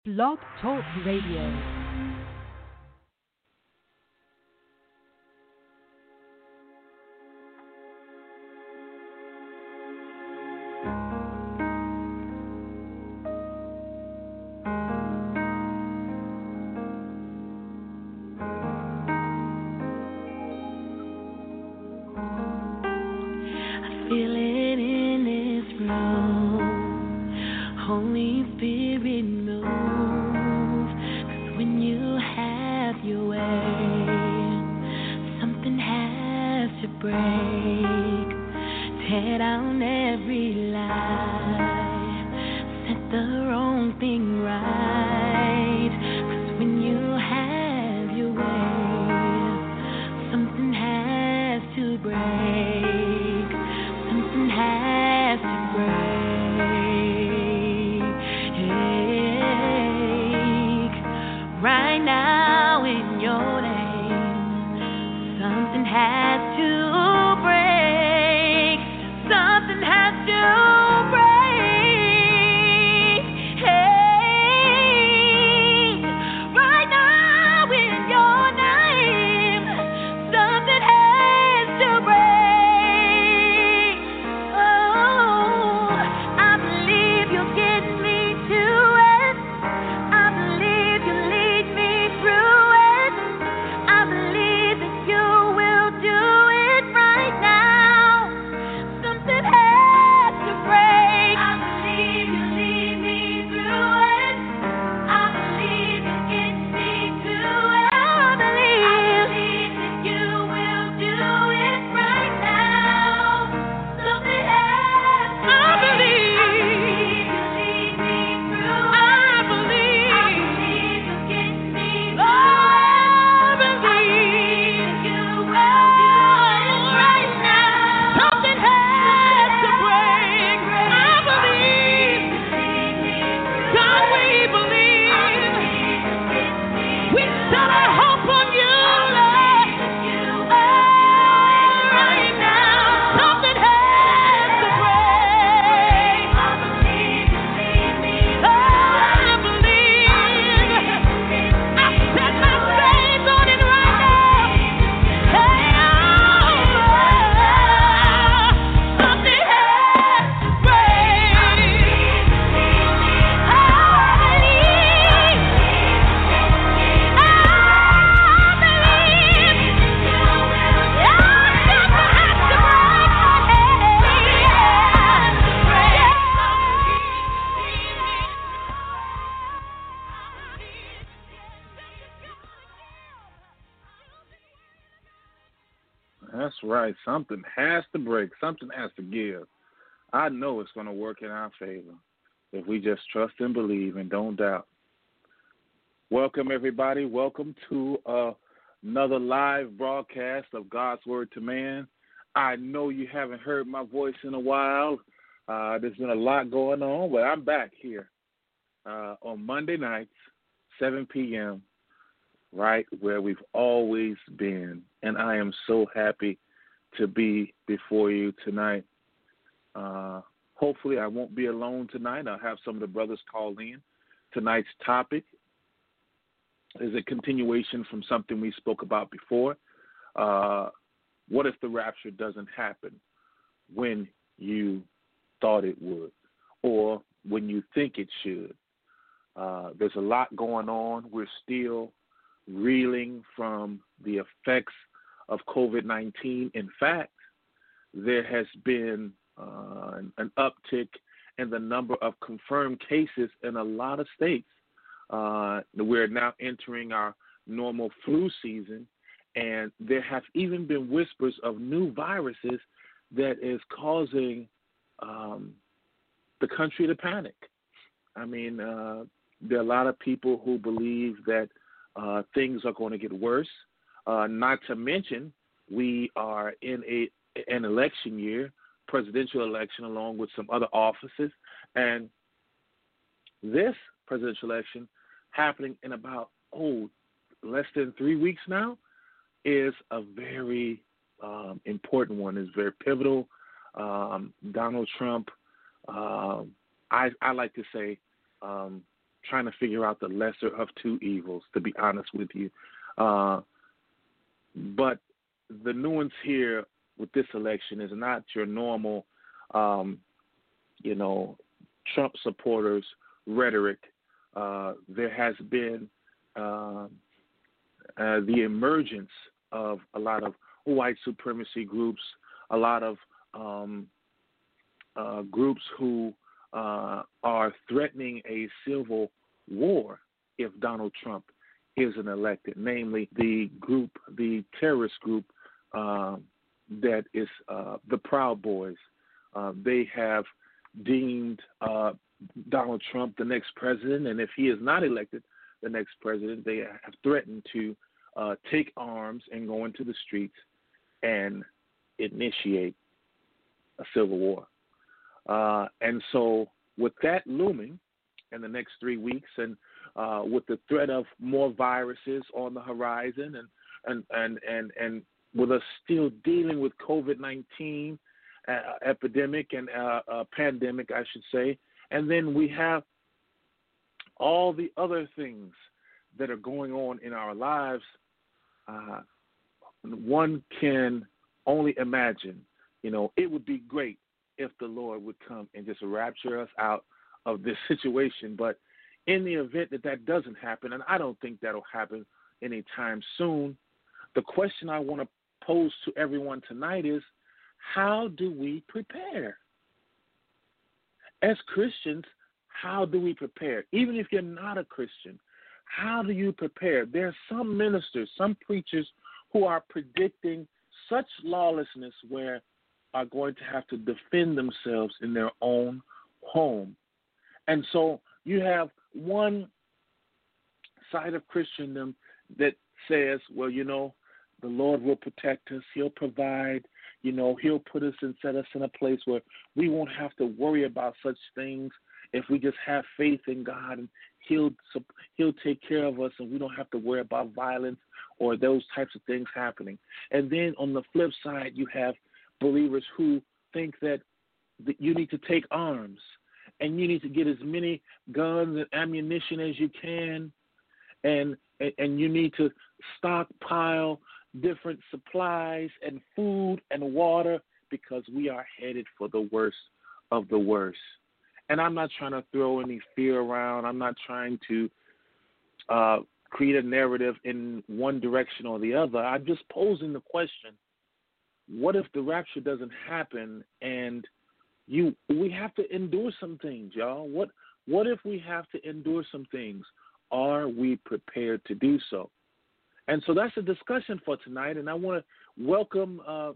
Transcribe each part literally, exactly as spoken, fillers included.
Blog Talk Radio. That's right. Something has to break. Something has to give. I know it's going to work in our favor if we just trust and believe and don't doubt. Welcome, everybody. Welcome to uh, another live broadcast of God's Word to Man. I know you haven't heard my voice in a while. Uh, there's been a lot going on, but I'm back here uh, on Monday nights, seven p.m., right where we've always been. And I am so happy to be before you tonight. Uh, hopefully I won't be alone tonight. I'll have some of the brothers call in. Tonight's topic is a continuation from something we spoke about before. Uh, what if the rapture doesn't happen when you thought it would or when you think it should? Uh, there's a lot going on. We're still reeling from the effects of COVID nineteen. In fact, there has been uh, an uptick in the number of confirmed cases in a lot of states. Uh, we're now entering our normal flu season, and there have even been whispers of new viruses that is causing um, the country to panic. I mean, uh, there are a lot of people who believe that uh, things are going to get worse, uh, not to mention we are in a an election year, presidential election, along with some other offices, and this presidential election happening in about, oh, less than three weeks now is a very um, important one. It's very pivotal. Um, Donald Trump, um, I, I like to say, um, trying to figure out the lesser of two evils, to be honest with you. Uh, but the nuance here with this election is not your normal, um, you know, Trump supporters rhetoric. Uh, there has been uh, uh, the emergence of a lot of white supremacy groups, a lot of um, uh, groups who uh, are threatening a civil war if Donald Trump isn't elected, namely the group, the terrorist group uh, that is uh, the Proud Boys. Uh, they have deemed uh, Donald Trump the next president, and if he is not elected the next president, they have threatened to uh, take arms and go into the streets and initiate a civil war. Uh, and so with that looming in the next three weeks and uh, with the threat of more viruses on the horizon and, and, and, and, and with us still dealing with COVID nineteen uh, epidemic and uh, uh, pandemic, I should say, and then we have all the other things that are going on in our lives, uh, one can only imagine, you know, it would be great if the Lord would come and just rapture us out of this situation. But in the event that that doesn't happen, and I don't think that'll happen anytime soon, the question I want to pose to everyone tonight is, how do we prepare? As Christians, how do we prepare? Even if you're not a Christian, how do you prepare? There are some ministers, some preachers who are predicting such lawlessness where are going to have to defend themselves in their own home. And so you have one side of Christendom that says, well, you know, the Lord will protect us. He'll provide. You know, he'll put us and set us in a place where we won't have to worry about such things if we just have faith in God, and he'll he'll take care of us, and we don't have to worry about violence or those types of things happening. And then on the flip side, you have believers who think that you need to take arms and you need to get as many guns and ammunition as you can, and and you need to stockpile different supplies and food and water because we are headed for the worst of the worst. And I'm not trying to throw any fear around. I'm not trying to uh, create a narrative in one direction or the other. I'm just posing the question, what if the rapture doesn't happen and you we have to endure some things, y'all? What what if we have to endure some things? Are we prepared to do so? And so that's a discussion for tonight, and I want to welcome uh,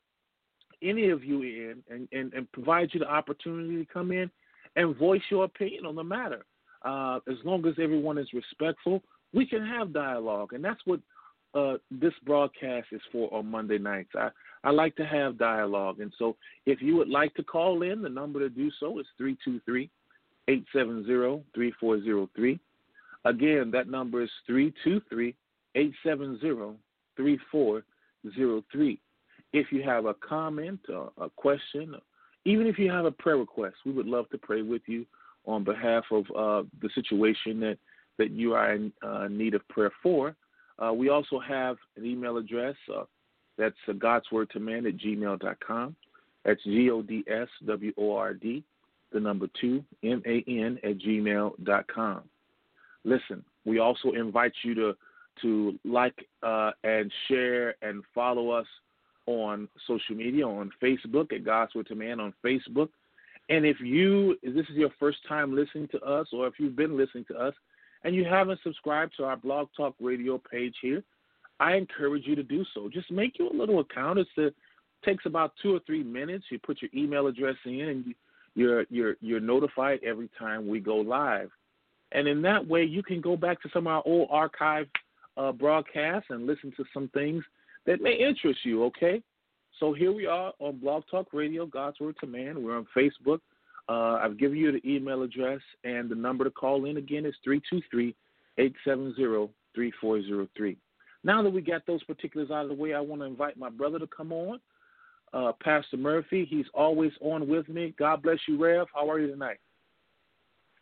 any of you in and, and, and provide you the opportunity to come in and voice your opinion on the matter. Uh, as long as everyone is respectful, we can have dialogue, and that's what uh, this broadcast is for on Monday nights. I, I like to have dialogue, and so if you would like to call in, the number to do so is three two three, eight seven zero, three four zero three. Again, that number is three two three, eight seven zero, three four zero three. If you have a comment, or a question, even if you have a prayer request, we would love to pray with you on behalf of uh, the situation that, that you are in uh, need of prayer for. Uh, we also have an email address. Uh, that's uh, godswordtoman at gmail dot com. That's G O D S W O R D, the number two, M A N at gmail dot com. Listen, we also invite you to to like uh, and share and follow us on social media, on Facebook at God's Word to Man on Facebook. And if you, if this is your first time listening to us, or if you've been listening to us and you haven't subscribed to our Blog Talk Radio page here, I encourage you to do so. Just make you a little account. It's a, takes about two or three minutes. You put your email address in, and you, you're you're you're notified every time we go live. And in that way, you can go back to some of our old archive uh, broadcasts and listen to some things that may interest you, okay? So here we are on Blog Talk Radio, God's Word to Man. We're on Facebook. Uh, I've given you the email address, and the number to call in again is three two three, eight seven zero, three four zero three. Now that we got those particulars out of the way, I want to invite my brother to come on, uh, Pastor Murphy. He's always on with me. God bless you, Rev. How are you tonight?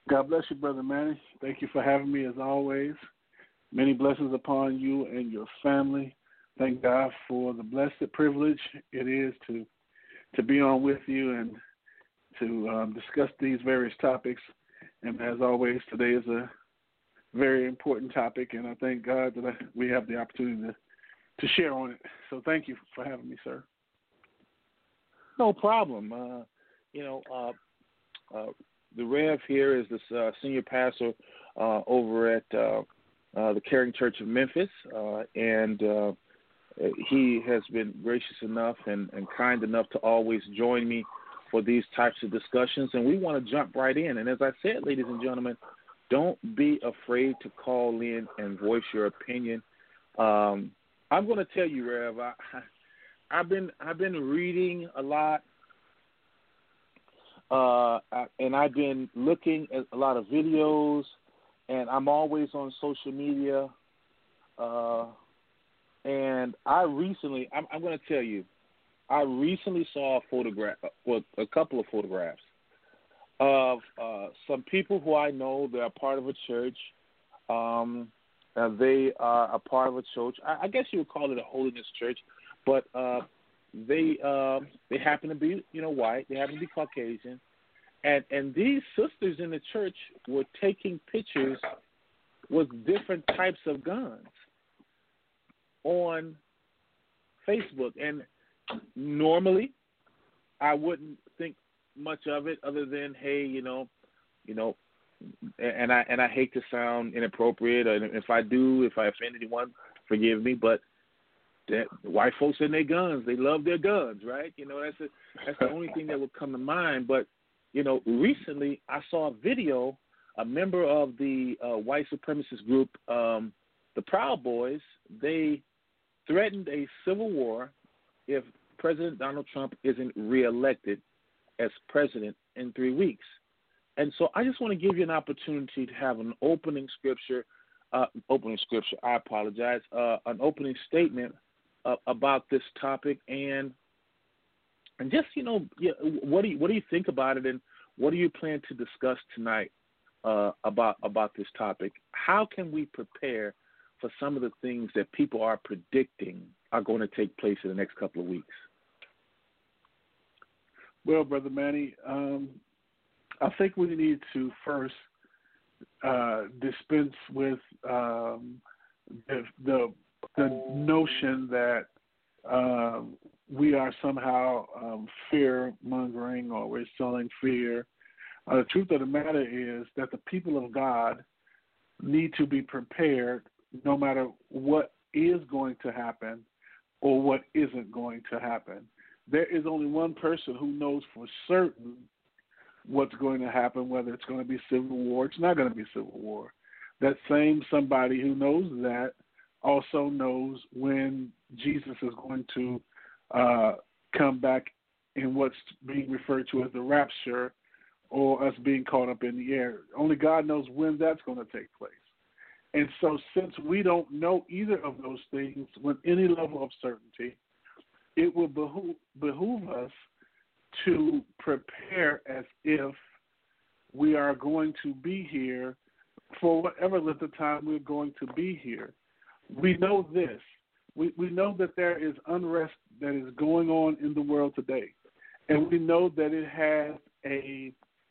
God bless you, Brother Manny. Thank you for having me as always. Many blessings upon you and your family. Thank God for the blessed privilege it is to to be on with you and to um, discuss these various topics. And as always, today is a very important topic, and I thank God that I, we have the opportunity to, to share on it. So thank you for having me, sir. No problem. Uh, you know, uh, uh, the Rev here is this uh, senior pastor uh, over at uh, uh, the Caring Church of Memphis, uh, and uh, he has been gracious enough and, and kind enough to always join me for these types of discussions, and we want to jump right in. And as I said, ladies and gentlemen, don't be afraid to call in and voice your opinion. Um, I'm going to tell you, Rev, I, I've been I've been reading a lot, uh, and I've been looking at a lot of videos, and I'm always on social media. Uh, and I recently, I'm, I'm going to tell you, I recently saw a photograph, well, a couple of photographs of uh, some people who I know. They're a part of a church. Um, uh, they are a part of a church. I, I guess you would call it a holiness church, but uh, they uh, they happen to be, you know, white. They happen to be Caucasian, and and these sisters in the church were taking pictures with different types of guns on Facebook. And normally, I wouldn't think much of it other than, hey, you know, you know, and I and I hate to sound inappropriate, and if I do, if I offend anyone, forgive me. But that, white folks and their guns, they love their guns, right? You know, that's a, that's the only thing that would come to mind. But you know, recently I saw a video. A member of the uh, white supremacist group, um, the Proud Boys, they threatened a civil war if President Donald Trump isn't reelected as president in three weeks. And so I just want to give you an opportunity to have an opening scripture, uh, opening scripture, I apologize, uh, an opening statement uh, about this topic, and and just, you know, yeah, what do you, what do you think about it, and what do you plan to discuss tonight uh, about about this topic? How can we prepare for some of the things that people are predicting are going to take place in the next couple of weeks? Well, Brother Manny, um, I think we need to first uh, dispense with um, the, the the notion that uh, we are somehow um, fear mongering or we're selling fear. Uh, the truth of the matter is that the people of God need to be prepared no matter what is going to happen or what isn't going to happen. There is only one person who knows for certain what's going to happen, whether it's going to be civil war, it's not going to be civil war. That same somebody who knows that also knows when Jesus is going to uh, come back in what's being referred to as the rapture, or us being caught up in the air. Only God knows when that's going to take place. And so since we don't know either of those things with any level of certainty, it will behoove, behoove us to prepare as if we are going to be here for whatever length of time we're going to be here. We know this. We, we know that there is unrest that is going on in the world today. And we know that it has a,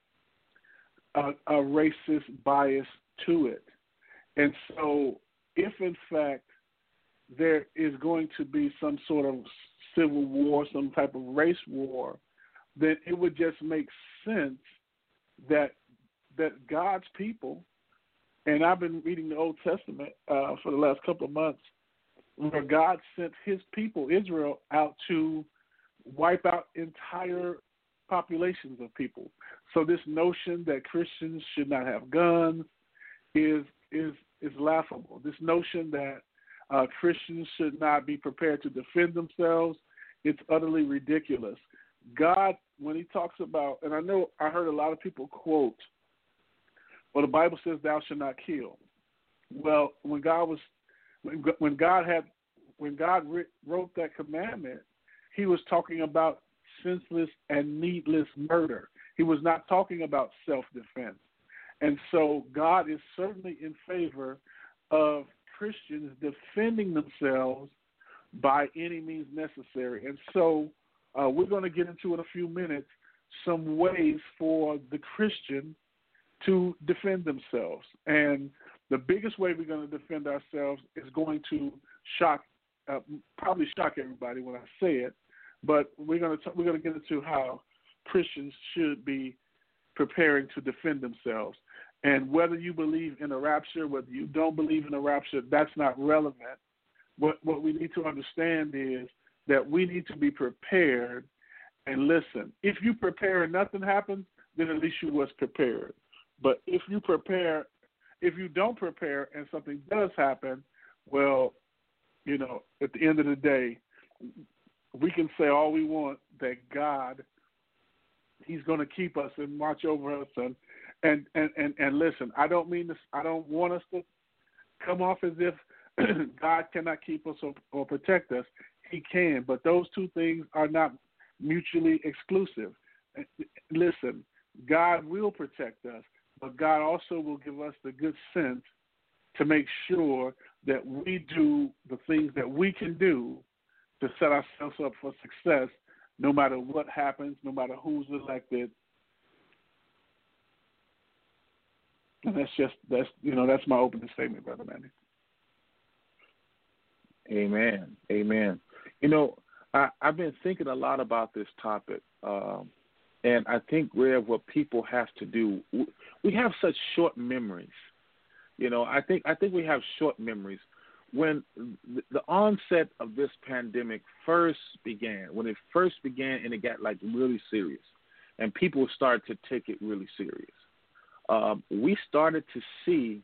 a, a racist bias to it. And so if, in fact, there is going to be some sort of civil war, some type of race war, then it would just make sense that that God's people, and I've been reading the Old Testament uh, for the last couple of months, where God sent his people, Israel, out to wipe out entire populations of people. So this notion that Christians should not have guns is is is laughable. This notion that uh, Christians should not be prepared to defend themselves, it's utterly ridiculous. God, when he talks about, and I know I heard a lot of people quote, well, the Bible says thou shalt not kill. Well, when God was, when God had, when God wrote that commandment, he was talking about senseless and needless murder. He was not talking about self-defense. And so God is certainly in favor of Christians defending themselves by any means necessary. And so uh, we're going to get into in a few minutes some ways for the Christian to defend themselves. And the biggest way we're going to defend ourselves is going to shock, uh, probably shock everybody when I say it, but we're going to t- we're going to get into how Christians should be preparing to defend themselves. And whether you believe in a rapture, whether you don't believe in a rapture, that's not relevant. What what we need to understand is that we need to be prepared and listen. If you prepare and nothing happens, then at least you was prepared. But if you prepare, if you don't prepare and something does happen, well, you know, at the end of the day, we can say all we want that God, He's going to keep us and watch over us. And, and, and, and, and listen, I don't mean this, I don't want us to come off as if God cannot keep us or, or protect us. He can, but those two things are not mutually exclusive. Listen, God will protect us, but God also will give us the good sense to make sure that we do the things that we can do to set ourselves up for success, no matter what happens, no matter who's elected. And that's just, that's, you know, that's my opening statement, Brother Manny. Amen. Amen. You know, I, I've been thinking a lot about this topic, um, and I think, Rev, what people have to do, we have such short memories. You know, I think I think we have short memories. When the onset of this pandemic first began, when it first began and it got like really serious, and people started to take it really serious, um, we started to see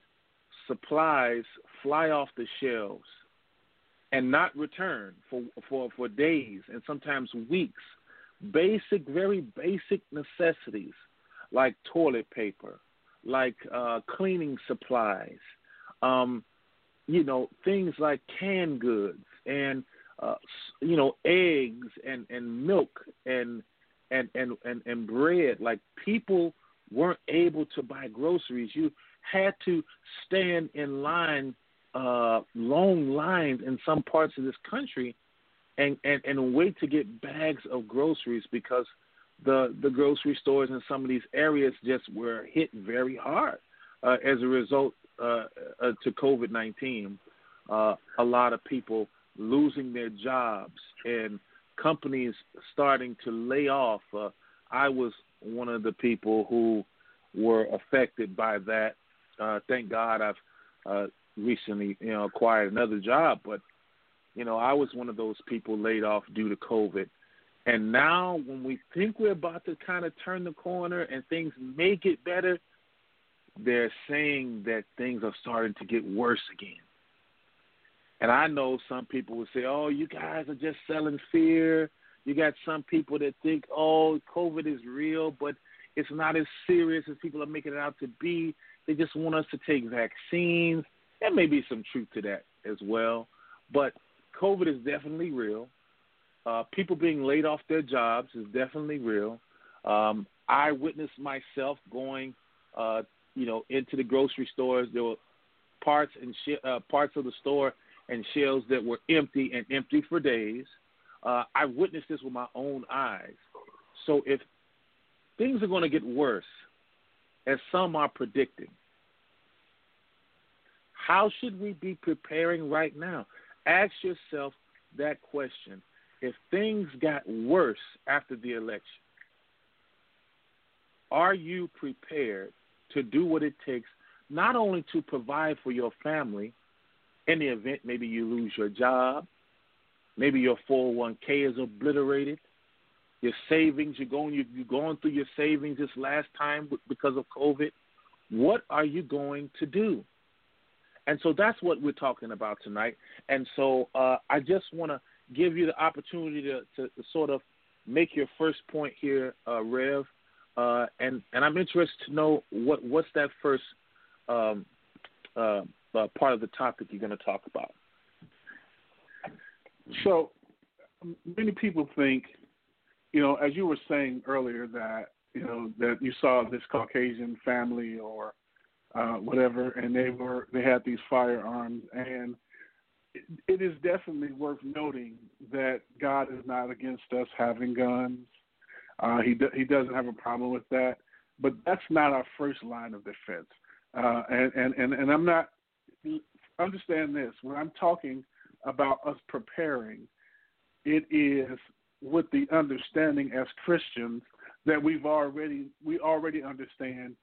supplies fly off the shelves and not return for, for, for days and sometimes weeks. Basic, very basic necessities like toilet paper, like uh, cleaning supplies, um, you know, things like canned goods and, uh, you know, eggs and, and milk and, and, and, and, and bread. Like, people weren't able to buy groceries. You had to stand in line, uh, long lines in some parts of this country and, and, and wait to get bags of groceries because the, the grocery stores in some of these areas just were hit very hard uh, as a result uh, uh, to COVID nineteen. Uh, a lot of people losing their jobs and companies starting to lay off. Uh, I was one of the people who were affected by that. Uh, thank God I've uh, recently, you know, acquired another job, but you know, I was one of those people laid off due to COVID. And now when we think we're about to kind of turn the corner and things may get better, they're saying that things are starting to get worse again. And I know some people will say, oh, you guys are just selling fear. You got some people that think, oh, COVID is real, but it's not as serious as people are making it out to be. They just want us to take vaccines. There may be some truth to that as well. But COVID is definitely real. Uh, people being laid off their jobs is definitely real. Um, I witnessed myself going, uh, you know, into the grocery stores. There were parts and sh- uh, parts of the store and shelves that were empty and empty for days. Uh, I witnessed this with my own eyes. So if things are going to get worse, as some are predicting, how should we be preparing right now? Ask yourself that question. If things got worse after the election, are you prepared to do what it takes not only to provide for your family in the event maybe you lose your job, maybe your four oh one k is obliterated, your savings, you're going, you're going through your savings this last time because of COVID. What are you going to do? And so that's what we're talking about tonight. And so uh, I just want to give you the opportunity to, to, to sort of make your first point here, uh, Rev. Uh, and, and I'm interested to know what, what's that first um, uh, uh, part of the topic you're going to talk about. So many people think, you know, as you were saying earlier, that you know, that you saw this Caucasian family or uh, whatever, and they were they had these firearms, and it, it is definitely worth noting that God is not against us having guns. Uh, he do, he doesn't have a problem with that, but that's not our first line of defense. Uh, and, and, and, and I'm not understand this when I'm talking about us preparing. It is with the understanding as Christians that we've already we already understand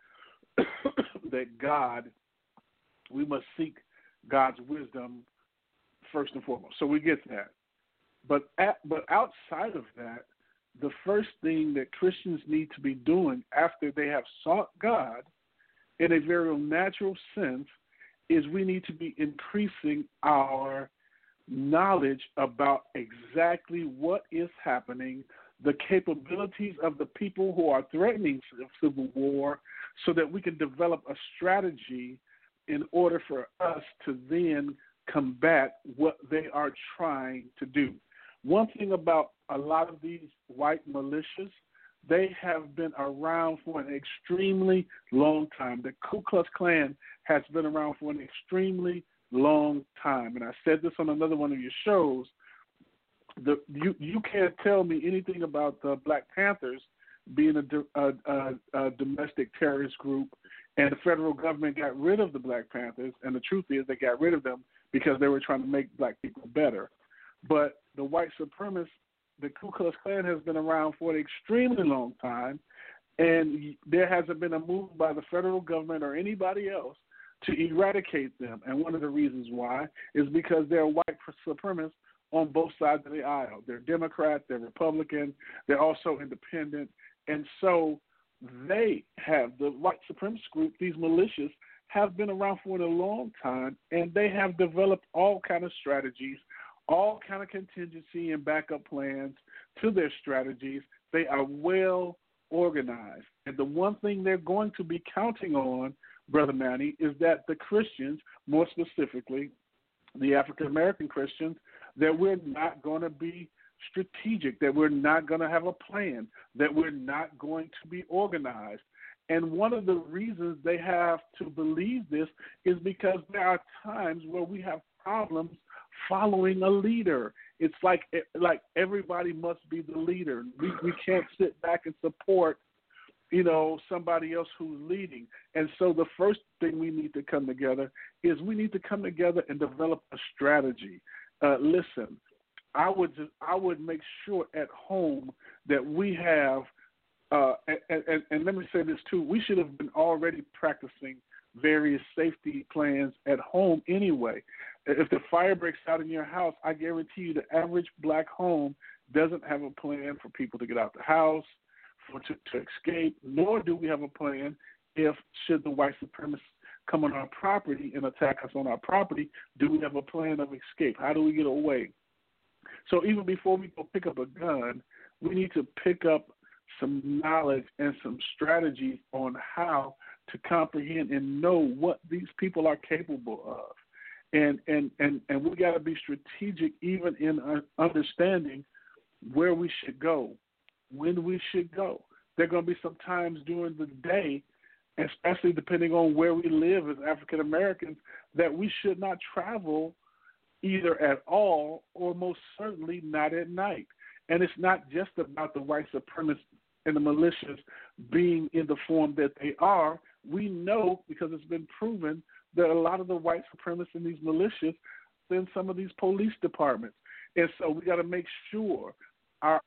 that God, we must seek God's wisdom first and foremost. So we get that. But at, but outside of that, the first thing that Christians need to be doing after they have sought God in a very natural sense is we need to be increasing our knowledge about exactly what is happening, the capabilities of the people who are threatening civil war, so that we can develop a strategy in order for us to then combat what they are trying to do. One thing about a lot of these white militias, they have been around for an extremely long time. The Ku Klux Klan has been around for an extremely long time. And I said this on another one of your shows. The, you, you can't tell me anything about the Black Panthers being a, a, a, a domestic terrorist group, and the federal government got rid of the Black Panthers, and the truth is they got rid of them because they were trying to make black people better. But the white supremacists, the Ku Klux Klan has been around for an extremely long time, and there hasn't been a move by the federal government or anybody else to eradicate them. And one of the reasons why is because they're white supremacists on both sides of the aisle. They're Democrat, they're Republican, they're also independent. And so they have, the white supremacist group, these militias, have been around for a long time, and they have developed all kind of strategies, all kind of contingency and backup plans to their strategies. They are well organized. And the one thing they're going to be counting on, Brother Manny, is that the Christians, more specifically the African-American Christians, that we're not going to be strategic, that we're not going to have a plan, that we're not going to be organized. And one of the reasons they have to believe this is because there are times where we have problems following a leader. It's like like everybody must be the leader. We we can't sit back and support, you know, somebody else who's leading. And so the first thing we need to come together is we need to come together and develop a strategy. Uh, listen, I would just, I would make sure at home that we have, uh, and, and, and let me say this too, we should have been already practicing various safety plans at home anyway. If the fire breaks out in your house, I guarantee you the average black home doesn't have a plan for people to get out the house, for to, to escape, nor do we have a plan if, should the white supremacists come on our property and attack us on our property, do we have a plan of escape? How do we get away? So even before we go pick up a gun, we need to pick up some knowledge and some strategies on how to comprehend and know what these people are capable of. And and, and, and we got to be strategic even in understanding where we should go, when we should go. There are going to be some times during the day, especially depending on where we live as African Americans, that we should not travel either at all or most certainly not at night. And it's not just about the white supremacists and the militias being in the form that they are. We know, because it's been proven, that a lot of the white supremacists in these militias are in some of these police departments. And so we got to make sure our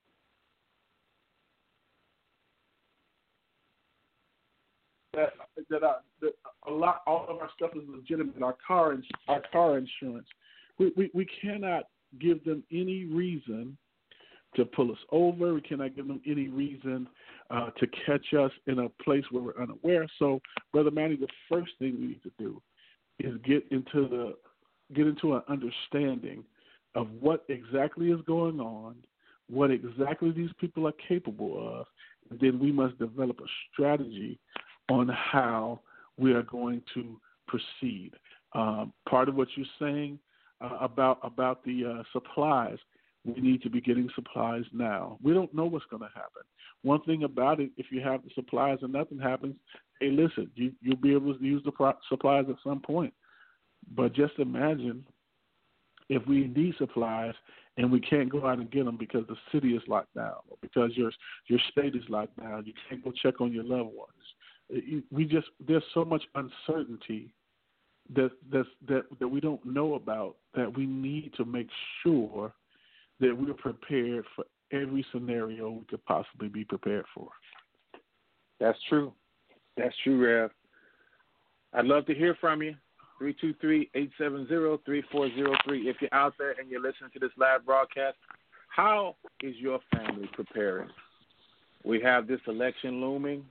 that that, our, that a lot all of our stuff is legitimate. Our car our car insurance. We, we we cannot give them any reason to pull us over. We cannot give them any reason uh, to catch us in a place where we're unaware. So, Brother Manny, the first thing we need to do is get into the get into an understanding of what exactly is going on, what exactly these people are capable of, and then we must develop a strategy on how we are going to proceed. Um, part of what you're saying uh, about about the uh, supplies, we need to be getting supplies now. We don't know what's going to happen. One thing about it, if you have the supplies and nothing happens, hey, listen, you, you'll be able to use the pro- supplies at some point. But just imagine if we need supplies and we can't go out and get them because the city is locked down or because your your state is locked down, you can't go check on your loved ones. We just there's so much uncertainty that that's, that that we don't know about that we need to make sure that we're prepared for every scenario we could possibly be prepared for. That's true. That's true, Rev. I'd love to hear from you. three two three, eight seven zero, three four zero three. If you're out there and you're listening to this live broadcast, how is your family preparing? We have this election looming.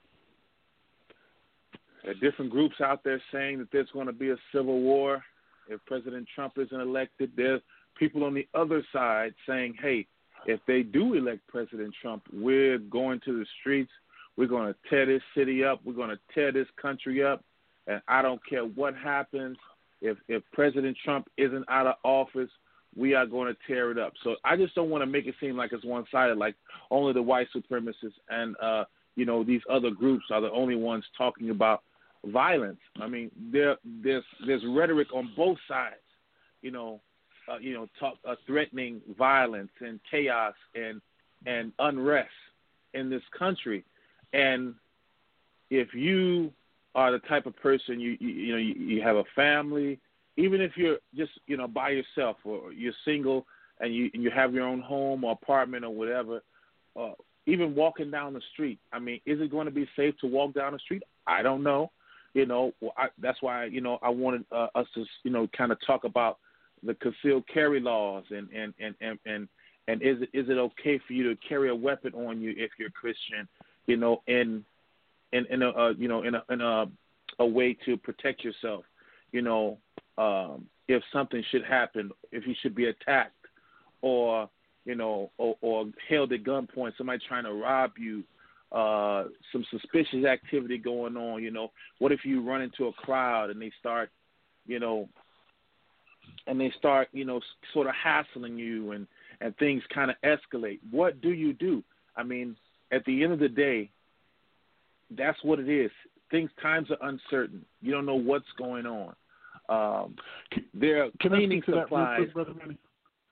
There are different groups out there saying that there's going to be a civil war if President Trump isn't elected. There's people on the other side saying, hey, if they do elect President Trump, we're going to the streets. We're going to tear this city up. We're going to tear this country up. And I don't care what happens. If if President Trump isn't out of office, we are going to tear it up. So I just don't want to make it seem like it's one-sided, like only the white supremacists and, uh, you know, these other groups are the only ones talking about violence. I mean, there there's there's rhetoric on both sides, you know, uh, you know, talk, uh, threatening violence and chaos and and unrest in this country. And if you are the type of person, you you, you know, you, you have a family, even if you're just, you know, by yourself or you're single and you and you have your own home or apartment or whatever, uh, even walking down the street, I mean, is it going to be safe to walk down the street? I don't know. You know, well, I, that's why, you know, I wanted uh, us to, you know, kind of talk about the concealed carry laws and, and, and, and, and, and is it, is it okay for you to carry a weapon on you if you're Christian, you know, in, in, in a, uh, you know, in a, in a, a way to protect yourself, you know, um, if something should happen, if you should be attacked or, you know, or, or held at gunpoint, somebody trying to rob you, uh, some suspicious activity going on, you know, what if you run into a crowd and they start, you know, and they start, you know, sort of hassling you and, and things kind of escalate. What do you do? I mean, at the end of the day, that's what it is. Things, times are uncertain. You don't know what's going on. Um, there are cleaning supplies. Quick, Brother Manny?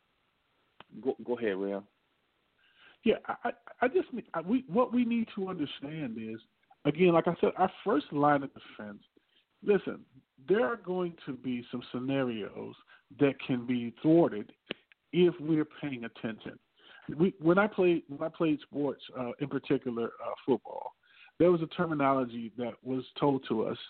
Go, go ahead, Real. Yeah, I, I just I, we what we need to understand is, again, like I said, our first line of defense. Listen, there are going to be some scenarios that can be thwarted if we're paying attention. We, when I played when I played sports, uh, in particular uh, football, there was a terminology that was told to us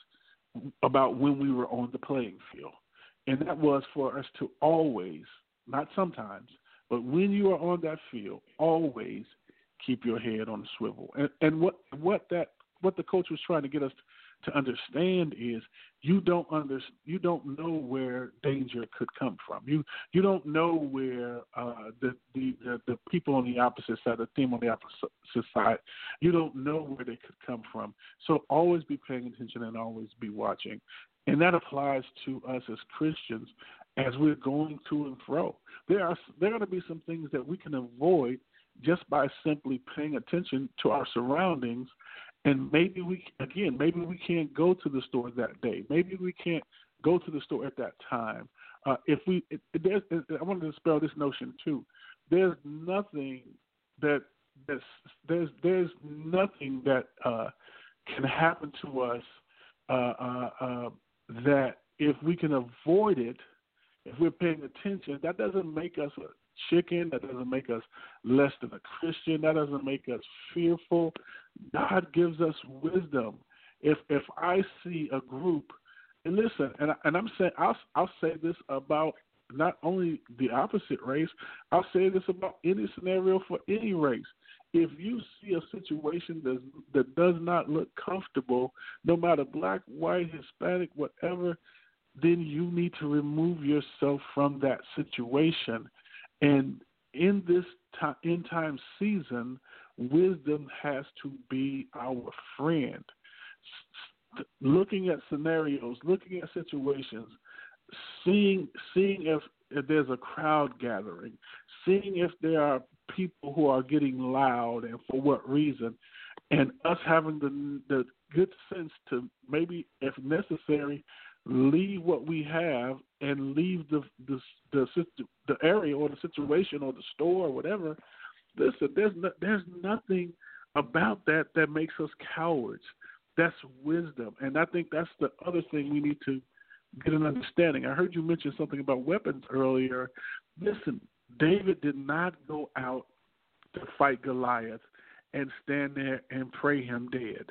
about when we were on the playing field, and that was for us to always, not sometimes, but when you are on that field, always keep your head on the swivel. And, and what what that what the coach was trying to get us to understand is you don't under, you don't know where danger could come from. You you don't know where uh, the, the the the people on the opposite side, the team on the opposite side, you don't know where they could come from. So always be paying attention and always be watching. And that applies to us as Christians as we're going to and fro. There are there are going to be some things that we can avoid just by simply paying attention to our surroundings. And maybe we, again, maybe we can't go to the store that day. Maybe we can't go to the store at that time. Uh, if we, it, there's, I want to dispel this notion too. There's nothing that that's, there's there's nothing that uh, can happen to us uh, uh, uh, that if we can avoid it, if we're paying attention, that doesn't make us a chicken. That doesn't make us less than a Christian. That doesn't make us fearful. God gives us wisdom. If if I see a group, and listen, and I, and I'm saying I'll I'll say this about not only the opposite race. I'll say this about any scenario for any race. If you see a situation that that does not look comfortable, no matter black, white, Hispanic, whatever, then you need to remove yourself from that situation. And in this time, end time season, wisdom has to be our friend. S- looking at scenarios, looking at situations, seeing seeing if if there's a crowd gathering, seeing if there are people who are getting loud and for what reason, and us having the the good sense to maybe, if necessary, leave what we have and leave the the the, the area or the situation or the store or whatever. Listen, there's no, there's nothing about that that makes us cowards. That's wisdom, and I think that's the other thing we need to get an understanding. I heard you mention something about weapons earlier. Listen, David did not go out to fight Goliath and stand there and pray him dead.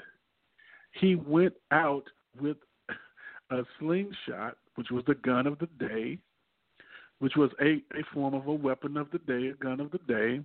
He went out with a slingshot, which was the gun of the day, which was a, a form of a weapon of the day, a gun of the day,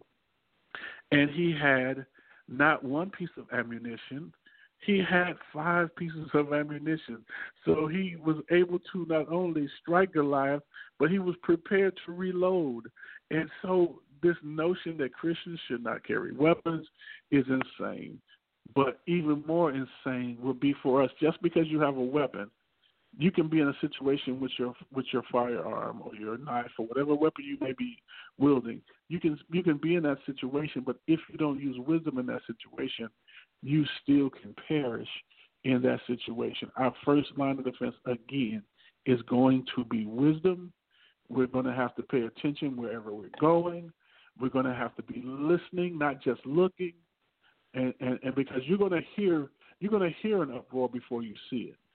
and he had not one piece of ammunition. He had five pieces of ammunition. So he was able to not only strike Goliath, but he was prepared to reload. And so this notion that Christians should not carry weapons is insane. But even more insane would be for us, just because you have a weapon, you can be in a situation with your with your firearm or your knife or whatever weapon you may be wielding. You can you can be in that situation, but if you don't use wisdom in that situation, you still can perish in that situation. Our first line of defense, again, is going to be wisdom. We're going to have to pay attention wherever we're going. We're going to have to be listening, not just looking. And, and, and because you're going to hear you're going to hear an uproar before you see it.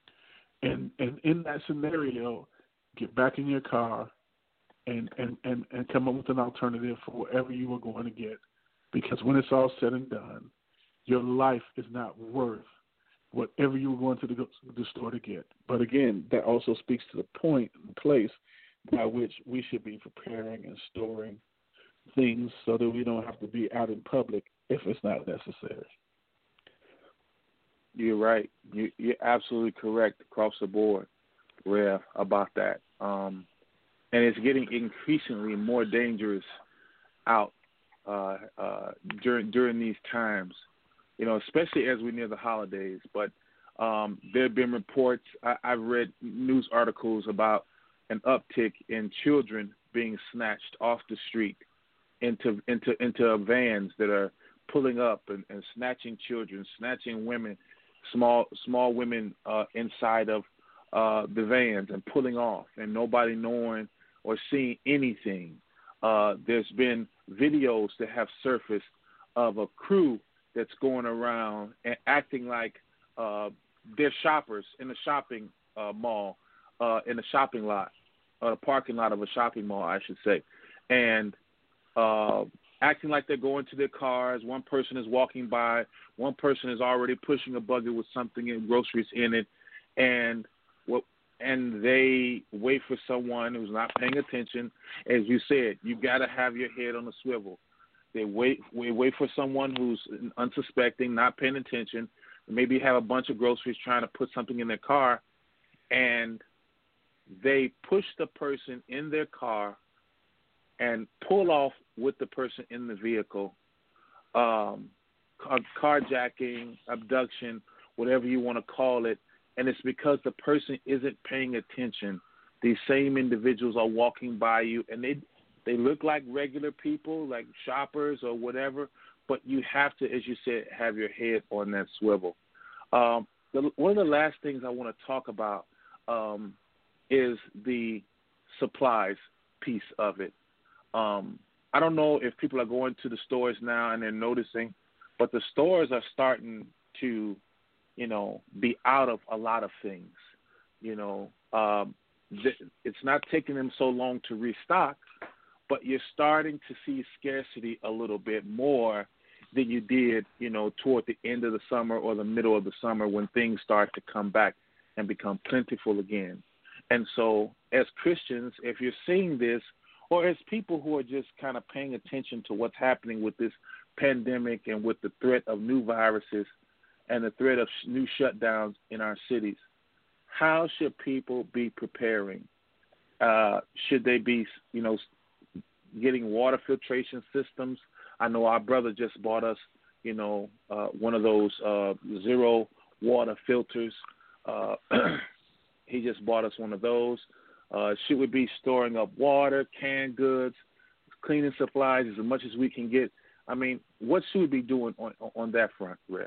And and in that scenario, get back in your car and, and, and, and come up with an alternative for whatever you are going to get. Because when it's all said and done, your life is not worth whatever you were going to the, the store to get. But again, that also speaks to the point and place by which we should be preparing and storing things so that we don't have to be out in public if it's not necessary. You're right. You, you're absolutely correct across the board, Rev, about that. Um, and it's getting increasingly more dangerous out uh, uh, during during these times. You know, especially as we near the holidays. But um, there have been reports, I, I've read news articles about an uptick in children being snatched off the street into into into vans that are pulling up and, and snatching children, snatching women, small small women uh, inside of uh, the vans and pulling off, and nobody knowing or seeing anything. Uh, there's been videos that have surfaced of a crew that's going around and acting like uh, they're shoppers in a shopping uh, mall, uh, in a shopping lot, a uh, parking lot of a shopping mall, I should say, and uh, acting like they're going to their cars. One person is walking by. One person is already pushing a buggy with something in groceries in it, and what? And they wait for someone who's not paying attention. As you said, you got to have your head on a swivel. They wait, we wait for someone who's unsuspecting, not paying attention, maybe have a bunch of groceries trying to put something in their car, and they push the person in their car and pull off with the person in the vehicle, um, carjacking, abduction, whatever you want to call it, and it's because the person isn't paying attention. These same individuals are walking by you, and they They look like regular people, like shoppers or whatever, but you have to, as you said, have your head on that swivel. Um, the, one of the last things I want to talk about um, is the supplies piece of it. Um, I don't know if people are going to the stores now and they're noticing, but the stores are starting to, you know, be out of a lot of things. You know, um, th- it's not taking them so long to restock, but you're starting to see scarcity a little bit more than you did, you know, toward the end of the summer or the middle of the summer when things start to come back and become plentiful again. And so as Christians, if you're seeing this, or as people who are just kind of paying attention to what's happening with this pandemic and with the threat of new viruses and the threat of new shutdowns in our cities, how should people be preparing? Uh, should they be, you know, getting water filtration systems? I know our brother just bought us, you know, uh, one of those uh, zero water filters. Uh, he just bought us one of those. Uh, should we be storing up water, canned goods, cleaning supplies as much as we can get? I mean, what should we be doing on on that front, Rev?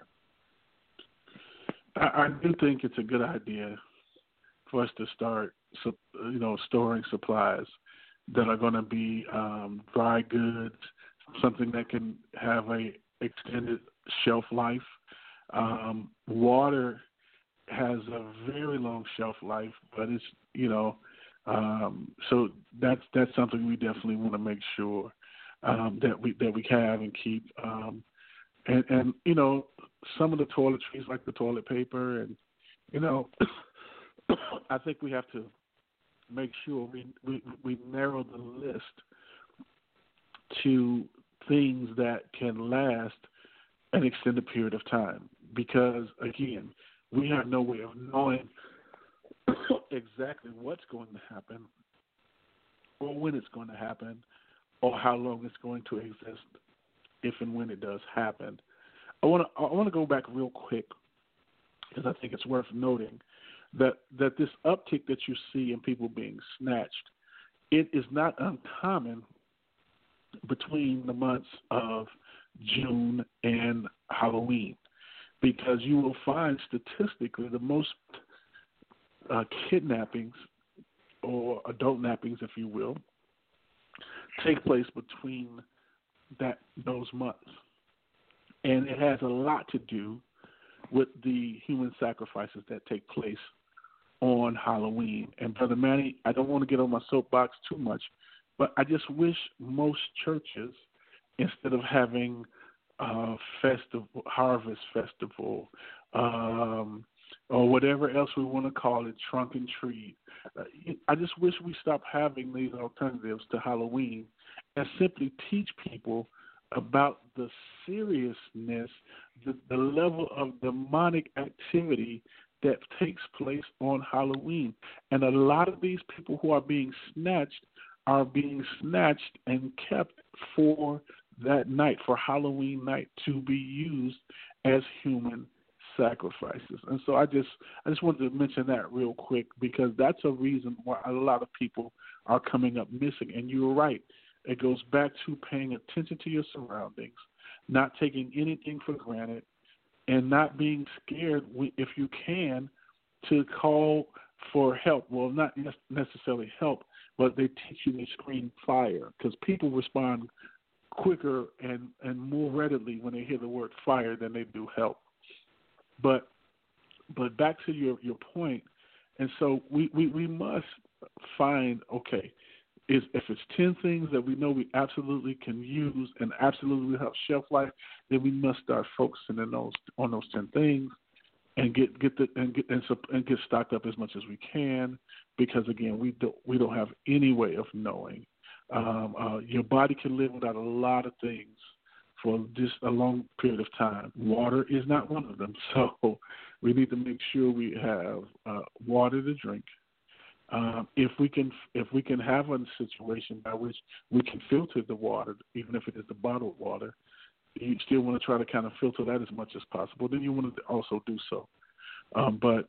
I, I do think it's a good idea for us to start, you know, storing supplies that are going to be um, dry goods, something that can have a extended shelf life. Um, water has a very long shelf life, but it's, you know, um, so that's that's something we definitely want to make sure um, that we that we have and keep. Um, and, and you know, some of the toiletries like the toilet paper, and you know, I think we have to make sure we, we we narrow the list to things that can last an extended period of time. Because again, we have no way of knowing exactly what's going to happen, or when it's going to happen, or how long it's going to exist, if and when it does happen. I want to I want to go back real quick, because I think it's worth noting that that this uptick that you see in people being snatched, it is not uncommon between the months of June and Halloween, because you will find statistically the most uh, kidnappings, or adult nappings, if you will, take place between that those months. And it has a lot to do with the human sacrifices that take place on Halloween. And Brother Manny, I don't want to get on my soapbox too much, but I just wish most churches, instead of having uh, festival, harvest festival, um, or whatever else we want to call it, trunk and treat, uh, I just wish we stopped having these alternatives to Halloween and simply teach people about the seriousness, the, the level of demonic activity that takes place on Halloween. And a lot of these people who are being snatched are being snatched and kept for that night, for Halloween night, to be used as human sacrifices. And so I just I just wanted to mention that real quick, because that's a reason why a lot of people are coming up missing. And you're right. It goes back to paying attention to your surroundings, not taking anything for granted, and not being scared, if you can, to call for help. Well, not necessarily help, but they teach you to scream fire, because people respond quicker and, and more readily when they hear the word fire than they do help. But but back to your, your point, and so we, we, we must find, okay, is if it's ten things that we know we absolutely can use and absolutely have shelf life, then we must start focusing on those on those ten things, and get get the and get and, and get stocked up as much as we can, because again, we don't we don't have any way of knowing. Um, uh, your body can live without a lot of things for just a long period of time. Water is not one of them, so we need to make sure we have uh, water to drink. Um, if we can, if we can have a situation by which we can filter the water, even if it is the bottled water, you still want to try to kind of filter that as much as possible. Then you want to also do so. Um, but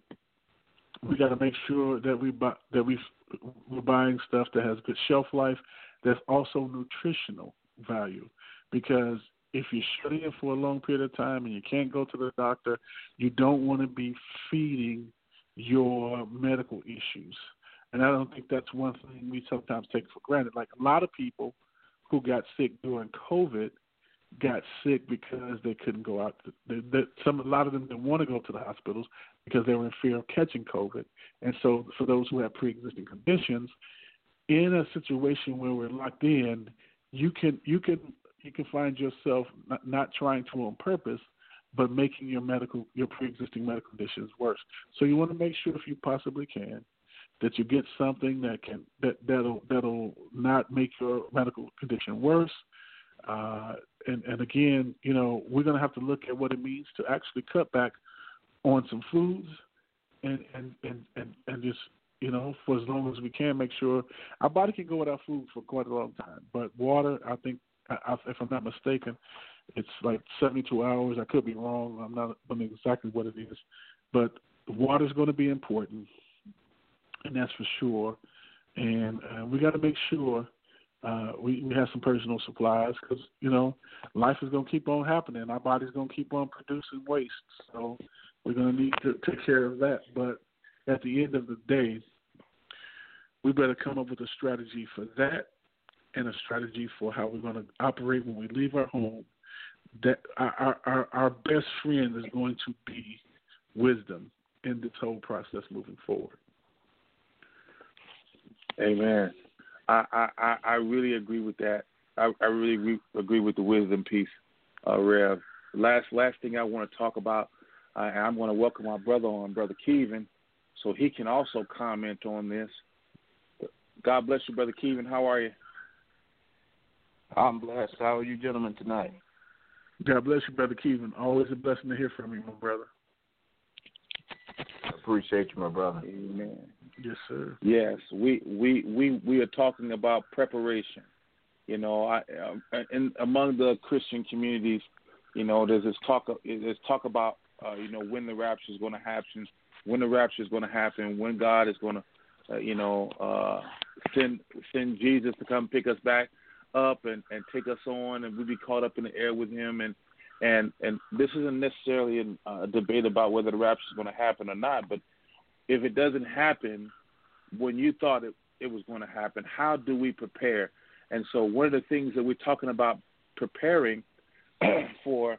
we got to make sure that we buy, that we we're buying stuff that has good shelf life, that's also nutritional value. Because if you're shutting in for a long period of time and you can't go to the doctor, you don't want to be feeding your medical issues. And I don't think that's one thing we sometimes take for granted. Like a lot of people who got sick during COVID got sick because they couldn't go out. They, they, some, a lot of them didn't want to go to the hospitals because they were in fear of catching COVID. And so for those who have pre-existing conditions, in a situation where we're locked in, you can you can you can find yourself not, not trying to on purpose, but making your medical your pre-existing medical conditions worse. So you want to make sure, if you possibly can, that you get something that can that that'll that'll not make your medical condition worse. Uh, and, and again, you know, we're going to have to look at what it means to actually cut back on some foods, and and, and, and, and just, you know, for as long as we can, make sure our body can go without food for quite a long time. But water, I think, I, if I'm not mistaken, it's like seventy-two hours. I could be wrong. I'm not I mean exactly what it is, but water is going to be important. And that's for sure. and uh, we got to make sure uh, we, we have some personal supplies because, you know, life is going to keep on happening. Our body's going to keep on producing waste. So we're going to need to take care of that. But at the end of the day, we better come up with a strategy for that and a strategy for how we're going to operate when we leave our home. That our, our, our best friend is going to be wisdom in this whole process moving forward. Amen. I, I, I really agree with that. I, I really agree, agree with the wisdom piece, uh, Rev. Last last thing I want to talk about, uh, and I'm going to welcome my brother on, Brother Kevin, so he can also comment on this. God bless you, Brother Kevin. How are you? I'm blessed. How are you gentlemen tonight? God bless you, Brother Kevin. Always a blessing to hear from you, my brother. I appreciate you, my brother. Amen. Yes, sir. Yes, we we, we, we are talking about preparation. You know, I, uh, in, among the Christian communities, you know, there's this talk. There's talk about uh, you know when the rapture is going to happen, when the rapture is going to happen, when God is going to, uh, you know, uh, send send Jesus to come pick us back up and, and take us on, and we'll be caught up in the air with Him. And and and this isn't necessarily a uh, debate about whether the rapture is going to happen or not, but if it doesn't happen when you thought it, it was going to happen, how do we prepare? And so one of the things that we're talking about preparing for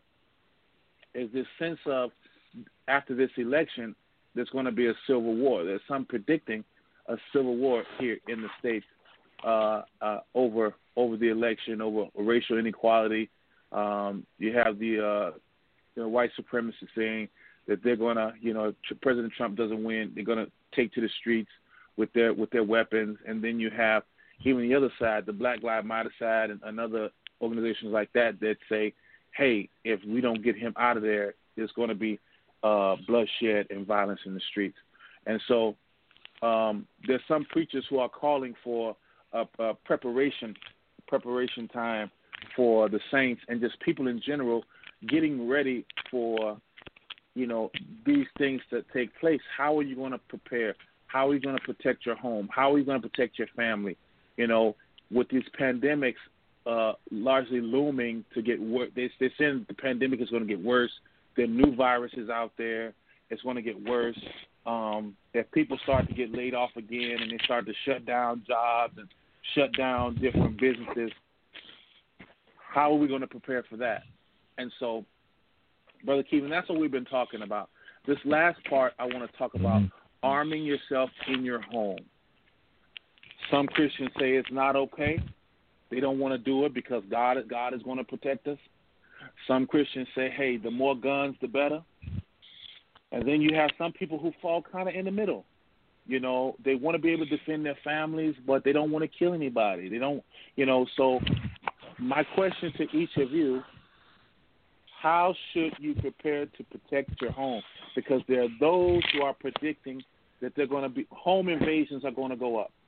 is this sense of after this election, there's going to be a civil war. There's some predicting a civil war here in the States uh, uh, over over the election, over racial inequality. Um, you have the uh, you know, white supremacists saying that they're going to, you know, if President Trump doesn't win, they're going to take to the streets with their with their weapons. And then you have even the other side, the Black Lives Matter side, and, and other organizations like that that say, hey, if we don't get him out of there, there's going to be uh, bloodshed and violence in the streets. And so um, there's some preachers who are calling for a, a preparation preparation time for the saints and just people in general getting ready for, you know, these things that take place. How are you going to prepare? How are you going to protect your home? How are you going to protect your family? You know, with these pandemics uh, largely looming to get worse, they, they're saying the pandemic is going to get worse. There are new viruses out there. It's going to get worse. Um, if people start to get laid off again and they start to shut down jobs and shut down different businesses, how are we going to prepare for that? And so, Brother Kevin, that's what we've been talking about. This last part I want to talk about, mm-hmm. arming yourself in your home. Some Christians say it's not okay. They don't want to do it because God, God is going to protect us. Some Christians say, hey, the more guns, the better. And then you have some people who fall kind of in the middle. You know, they want to be able to defend their families, but they don't want to kill anybody. They don't, you know, so my question to each of you, how should you prepare to protect your home? Because there are those who are predicting that they're going to be, home invasions are going to go up.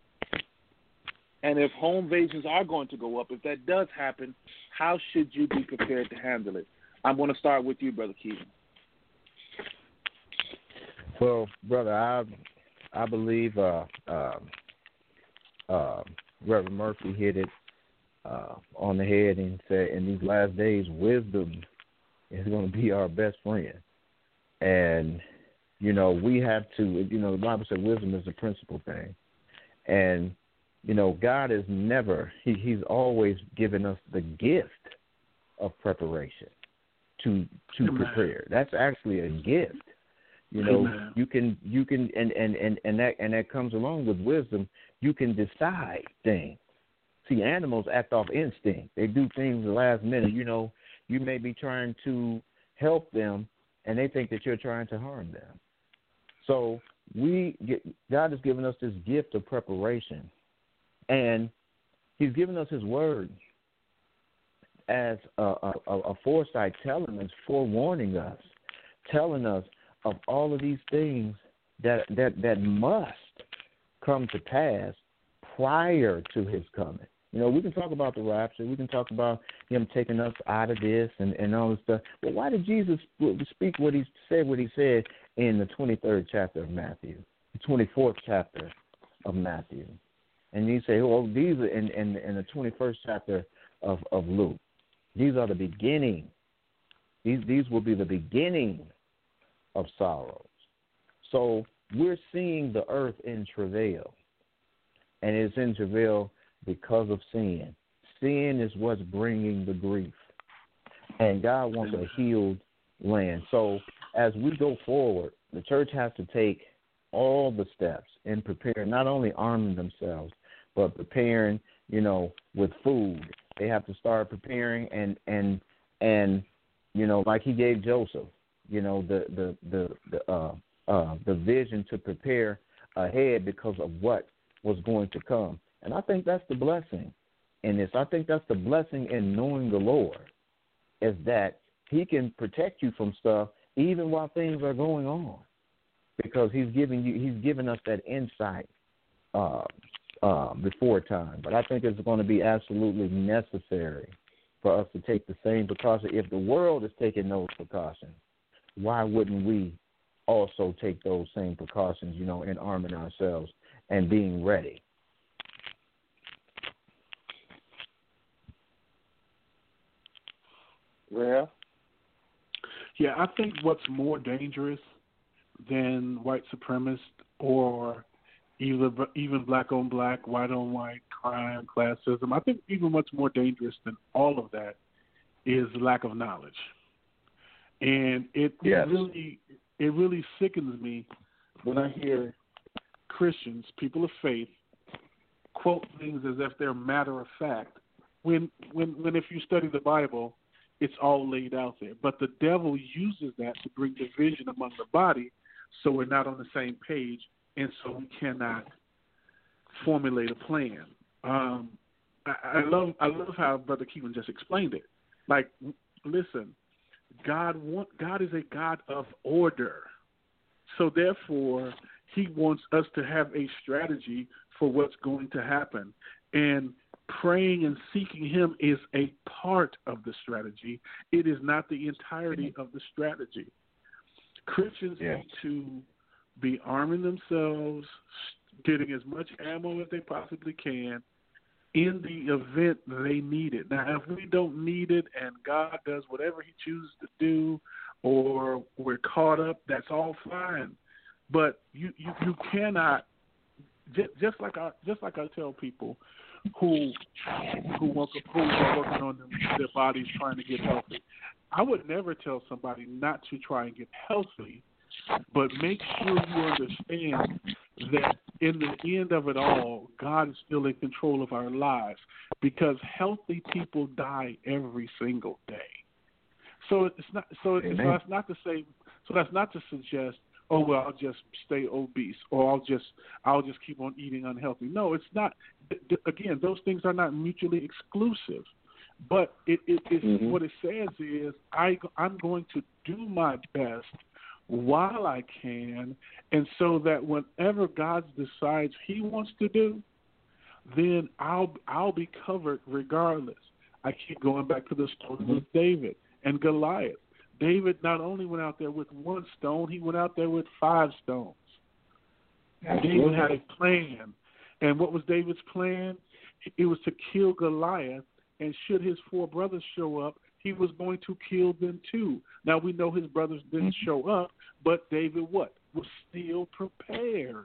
And if home invasions are going to go up, if that does happen, how should you be prepared to handle it? I'm going to start with you, Brother Kevin. Well, brother, I I believe uh, uh, uh, Reverend Murphy hit it uh, on the head and said, in these last days, wisdom is going to be our best friend. And, you know, we have to, you know, the Bible said wisdom is the principal thing. And, you know, God is never, he, he's always given us the gift of preparation to to Amen. prepare. That's actually a gift. You know, Amen. you can, you can, and, and, and, and that and that comes along with wisdom. You can decide things. See, animals act off instinct. They do things the last minute. You know, you may be trying to help them, and they think that you're trying to harm them. So we, get, God has given us this gift of preparation, and He's given us His Word as a, a, a foresight, telling us, forewarning us, telling us of all of these things that that that must come to pass prior to His coming. You know, we can talk about the rapture. We can talk about Him taking us out of this and, and all this stuff. But why did Jesus speak what He said, what He said in the twenty-third chapter of Matthew, the twenty-fourth chapter of Matthew? And you say, well, these are in, in, in the twenty-first chapter of, of Luke. These are the beginning. These these will be the beginning of sorrows. So we're seeing the earth in travail. And it's in travail because of sin. Sin is what's bringing the grief. And God wants a healed land. So as we go forward, the church has to take all the steps in preparing, not only arming themselves, but preparing, you know, with food. They have to start preparing and, and, and you know, like he gave Joseph, you know, the, the, the, the, uh, uh, the vision to prepare ahead because of what was going to come. And I think that's the blessing in this. I think that's the blessing in knowing the Lord, is that he can protect you from stuff even while things are going on, because he's giving you, he's given us that insight uh, uh, before time. But I think it's going to be absolutely necessary for us to take the same precaution. If the world is taking those precautions, why wouldn't we also take those same precautions, you know, in arming ourselves and being ready? Well, yeah, I think what's more dangerous than white supremacists or even even black on black, white on white crime, classism, I think even what's more dangerous than all of that is lack of knowledge. And it, yes. it really it really sickens me when I hear Christians, people of faith, quote things as if they're matter of fact. When when when if you study the Bible, it's all laid out there. But the devil uses that to bring division among the body, so we're not on the same page, and so we cannot formulate a plan. Um, I, I love I love how Brother Keelan just explained it. Like, listen, God want God is a God of order, so therefore He wants us to have a strategy for what's going to happen, and praying and seeking Him is a part of the strategy. It is not the entirety of the strategy. Christians yeah. need to be arming themselves, getting as much ammo as they possibly can in the event they need it. Now, if we don't need it and God does whatever He chooses to do, or we're caught up, that's all fine. But you, you, you cannot, just, just like I just like I tell people who who work who are working on them, their bodies trying to get healthy. I would never tell somebody not to try and get healthy, but make sure you understand that in the end of it all, God is still in control of our lives, because healthy people die every single day. So it's not so, so that's not to say so that's not to suggest, oh well, I'll just stay obese, or I'll just I'll just keep on eating unhealthy. No, it's not. Again, those things are not mutually exclusive. But it, it, it's, mm-hmm. what it says is I I'm going to do my best while I can, and so that whenever God decides He wants to do, then I'll I'll be covered regardless. I keep going back to the story mm-hmm. with David and Goliath. David not only went out there with one stone, he went out there with five stones. Absolutely. David had a plan. And what was David's plan? It was to kill Goliath, and should his four brothers show up, he was going to kill them too. Now, we know his brothers didn't mm-hmm. show up, but David what? Was still prepared.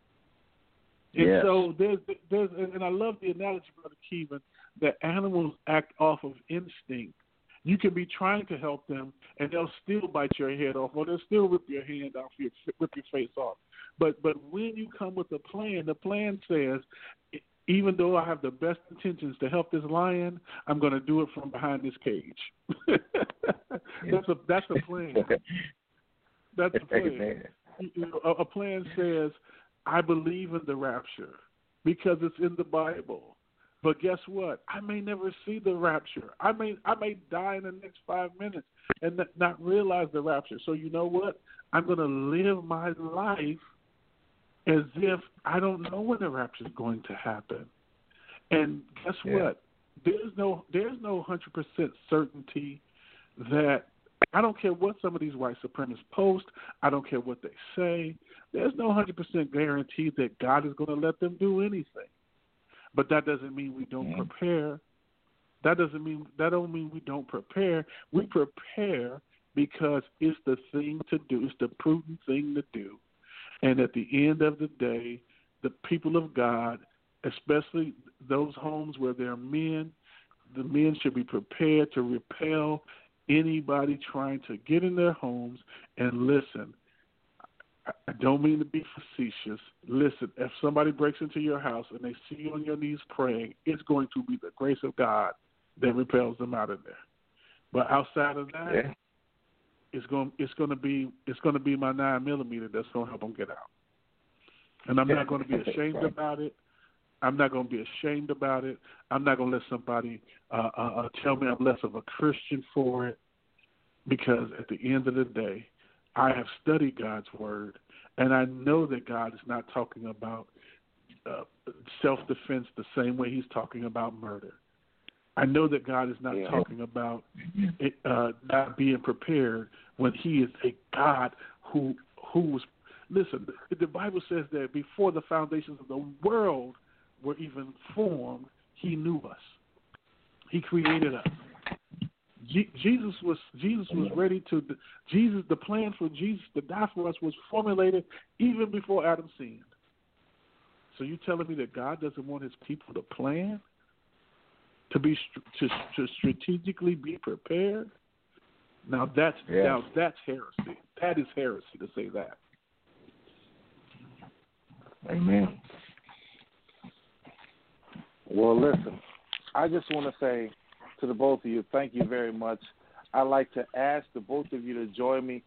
And yes. so there's, there's, and I love the analogy, Brother Keevan, that animals act off of instinct. You can be trying to help them, and they'll still bite your head off, or they'll still rip your hand off, your, rip your face off. But but when you come with a plan, the plan says, even though I have the best intentions to help this lion, I'm going to do it from behind this cage. that's a that's a plan. That's a plan. A, a plan says, I believe in the rapture because it's in the Bible. But guess what? I may never see the rapture. I may I may die in the next five minutes and not realize the rapture. So you know what? I'm going to live my life as if I don't know when the rapture is going to happen. And guess yeah. what? There's no there's no one hundred percent certainty that, I don't care what some of these white supremacists post, I don't care what they say, there's no one hundred percent guarantee that God is going to let them do anything. But that doesn't mean we don't Mm-hmm. prepare. That doesn't mean that don't mean we don't prepare. We prepare because it's the thing to do. It's the prudent thing to do. And at the end of the day, the people of God, especially those homes where there are men, the men should be prepared to repel anybody trying to get in their homes. And listen, I don't mean to be facetious. Listen, if somebody breaks into your house and they see you on your knees praying, it's going to be the grace of God that repels them out of there. But outside of that, Yeah. it's going it's going to be it's going to be my nine millimeter that's going to help them get out. And I'm not going to be ashamed about it. I'm not going to be ashamed about it. I'm not going to let somebody uh, uh, uh, tell me I'm less of a Christian for it, because at the end of the day, I have studied God's word, and I know that God is not talking about uh, self-defense the same way he's talking about murder. I know that God is not Yeah. talking about it, uh, not being prepared when he is a God who who was, listen, the Bible says that before the foundations of the world were even formed, he knew us. He created us. Je- Jesus was Jesus was ready to Jesus. The plan for Jesus to die for us was formulated even before Adam sinned. So you telling me that God doesn't want his people to plan, to be to, to strategically be prepared? Now that's Yeah. now that's heresy. That is heresy to say that. Amen. Well, listen, I just want to say to the both of you, thank you very much. I'd like to ask the both of you to join me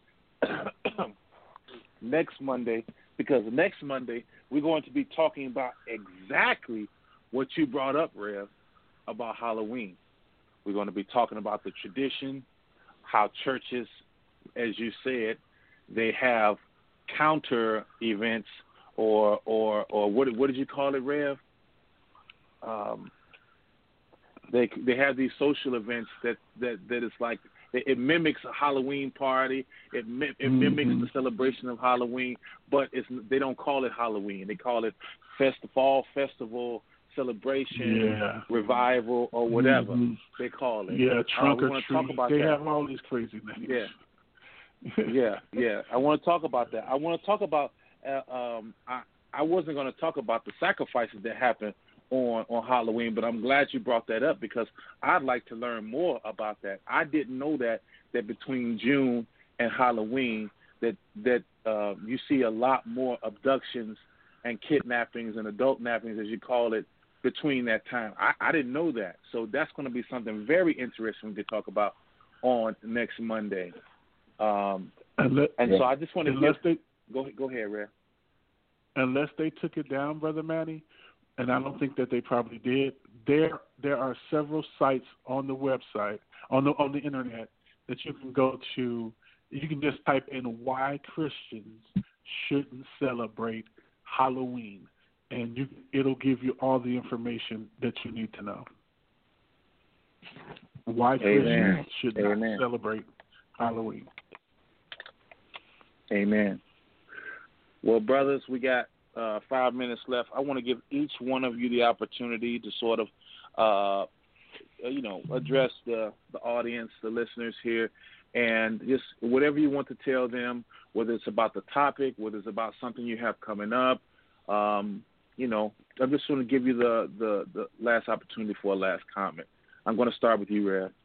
next Monday, because next Monday we're going to be talking about exactly what you brought up, Rev, about Halloween. We're going to be talking about the tradition, how churches, as you said, they have counter events, or or or what what did you call it, Rev? Um, they they have these social events that that that is like it, it mimics a Halloween party. It mi- it Mm-hmm. mimics the celebration of Halloween, but it's they don't call it Halloween. They call it fest fall festival, celebration, Yeah. revival, or whatever Mhm. they call it. Yeah, trunk uh, we or want to talk treat. about They that. have all these crazy names. Yeah. yeah, yeah. I want to talk about that. I want to talk about. Uh, um, I I wasn't going to talk about the sacrifices that happen on on Halloween, but I'm glad you brought that up, because I'd like to learn more about that. I didn't know that that between June and Halloween that that uh, you see a lot more abductions and kidnappings and adult nappings, as you call it, between that time. I, I didn't know that, so that's going to be something very interesting to talk about on next Monday. Um, Unless, and so I just want to unless give, they go go ahead, Ray. unless they took it down, Brother Manny, and I don't think that they probably did. There there are several sites on the website on the on the internet that you can go to. You can just type in why Christians shouldn't celebrate Halloween, and you it'll give you all the information that you need to know. Why Christians Amen. should Amen. not celebrate Halloween. Amen. Well, brothers, we got uh, five minutes left. I want to give each one of you the opportunity to sort of, uh, you know, address the, the audience, the listeners here, and just whatever you want to tell them, whether it's about the topic, whether it's about something you have coming up. Um, you know, I'm just going to give you the, the, the last opportunity for a last comment. I'm going to start with you, Rev.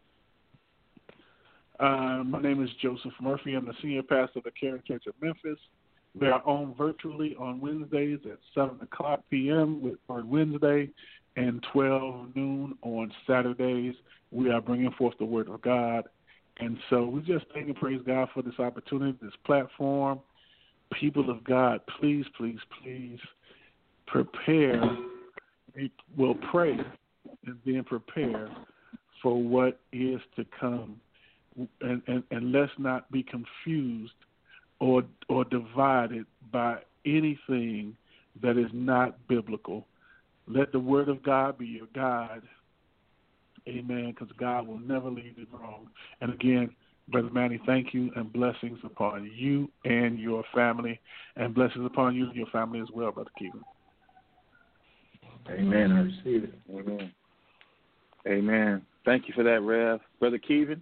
Uh, my name is Joseph Murphy. I'm the senior pastor of the Caring Church of Memphis. We are on virtually on Wednesdays at seven o'clock p.m. with Word Wednesday and twelve noon on Saturdays. We are bringing forth the Word of God. And so we just thank and praise God for this opportunity, this platform. People of God, please, please, please prepare. We'll pray and then prepare for what is to come. And, and, and let's not be confused or or divided by anything that is not biblical. Let the Word of God be your guide. Amen, because God will never leave you wrong. And again, Brother Manny, thank you, and blessings upon you and your family, and blessings upon you and your family as well, Brother Keegan. Amen. I receive it. Amen. Amen. Thank you for that, Rev. Brother Kevin?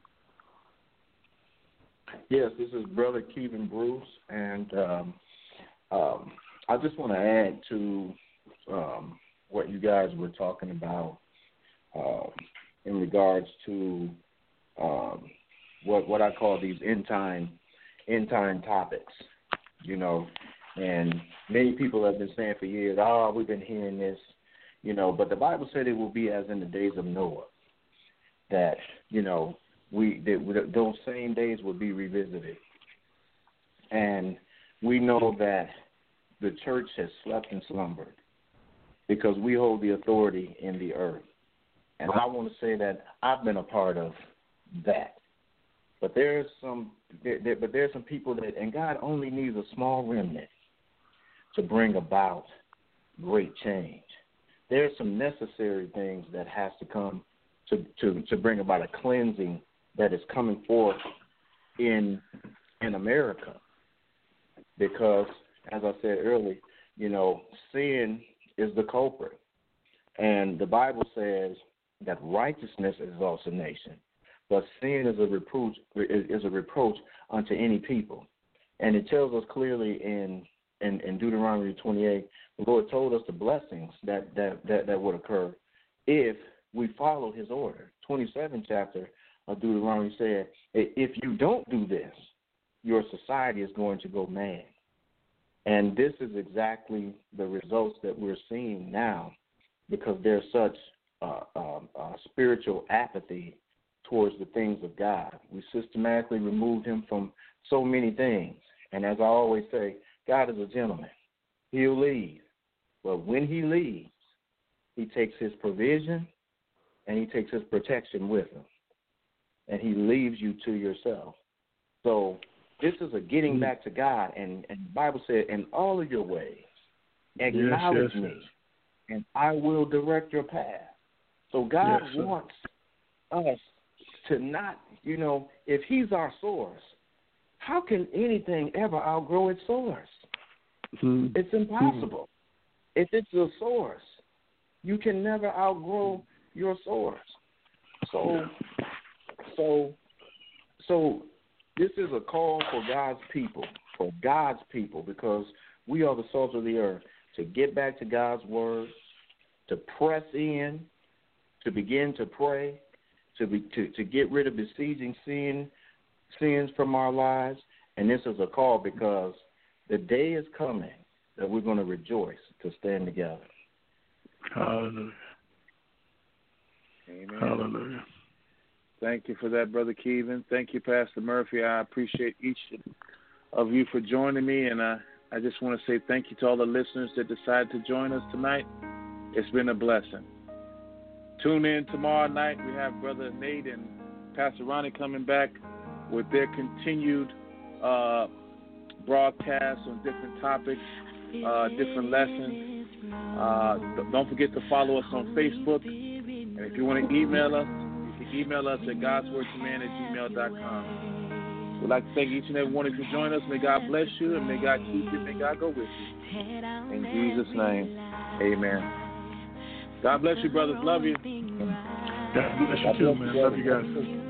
Yes, this is Brother Kevin Bruce, and um, um, I just want to add to um, what you guys were talking about uh, in regards to um, what what I call these end time end time topics, you know, and many people have been saying for years, oh, we've been hearing this, you know, but the Bible said it will be as in the days of Noah, that, you know, we that those same days will be revisited. And we know that the church has slept and slumbered because we hold the authority in the earth. And I want to say that I've been a part of that. But there's some, there, there, but there's some people that, and God only needs a small remnant to bring about great change. There's some necessary things that has to come to, to, to bring about a cleansing that is coming forth in in America. Because, as I said earlier, you know, sin is the culprit. And the Bible says that righteousness exalts a nation, but sin is a reproach is a reproach unto any people. And it tells us clearly in, in, in Deuteronomy twenty-eight, the Lord told us the blessings that, that, that, that would occur if we follow his order. twenty-seventh chapter of Deuteronomy said, if you don't do this, your society is going to go mad. And this is exactly the results that we're seeing now, because there's such uh, uh, uh, spiritual apathy towards the things of God. We systematically removed him from so many things. And as I always say, God is a gentleman. He'll leave. But when he leaves, he takes his provision and he takes his protection with him. And he leaves you to yourself. So this is a getting back to God. And, and the Bible said, in all of your ways, acknowledge yes, yes, me, yes. and I will direct your path. So God yes, wants us to not, you know, if he's our source, how can anything ever outgrow its source? Mm-hmm. It's impossible. Mm-hmm. If it's the source, you can never outgrow your source. So, so, so this is a call for God's people, for God's people, because we are the salt of the earth, to get back to God's word, to press in, to begin to pray, to be, to, to get rid of besieging sin, sins from our lives. And this is a call because the day is coming that we're going to rejoice to stand together. Hallelujah. Amen. Hallelujah. Thank you for that, Brother Kevin. Thank you, Pastor Murphy. I appreciate each of you for joining me, and I, I just want to say thank you to all the listeners that decided to join us tonight. It's been a blessing. Tune in tomorrow night. We have Brother Nate and Pastor Ronnie coming back with their continued uh, broadcasts on different topics, uh, different lessons. Uh, don't forget to follow us on Facebook. And if you want to email us, you can email us at godswordcommand at gmail dot com. We'd like to thank each and every one of you for joining us. May God bless you, and may God keep you, may God go with you. In Jesus' name, amen. God bless you, brothers. Love you. God bless you too, man. Love you guys.